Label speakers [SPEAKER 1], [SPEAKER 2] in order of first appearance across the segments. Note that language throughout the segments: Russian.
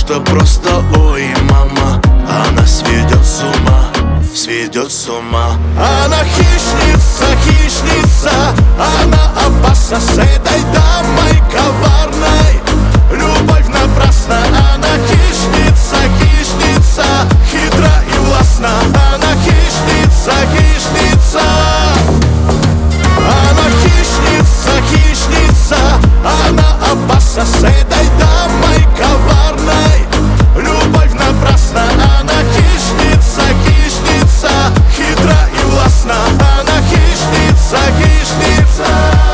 [SPEAKER 1] что просто, ой, мама, она сведет с ума, сведет с ума. Она хищница, хищница, она опасна с этой дамой коварной. Любовь напрасна, она хищница, хищница, хитра и властна. Она хищница, хищница. Она хищница, хищница, она опасна с этой дамой коварной. Любовь напрасна, она хищница, хищница, хитра и властна. Она хищница, хищница.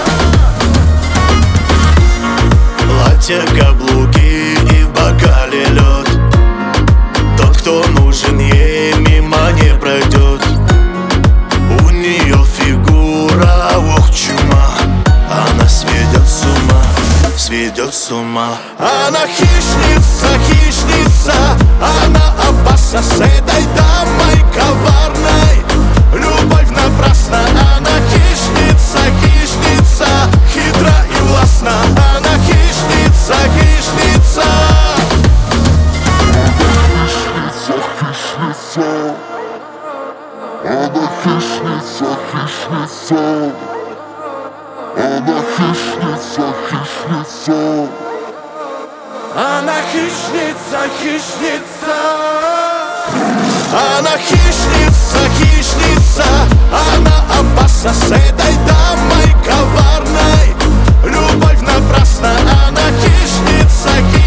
[SPEAKER 1] Платье, каблуки и в бокале лед. Тот, кто нужен ей, мимо не пройдет. У нее фигура, ох, чума. Она сведет с ума, сведет с ума. Она хищница, хищница, она опасна с этой дамой коварной. Любовь напрасна, она хищница, хищница, хитра и властна. Она хищница, хищница.
[SPEAKER 2] Она хищница, хищница. Она хищница, хищница.
[SPEAKER 1] Она хищница, хищница. Она хищница, хищница, она опасна с этой дамой коварной. Любовь напрасна, она хищница, хищница.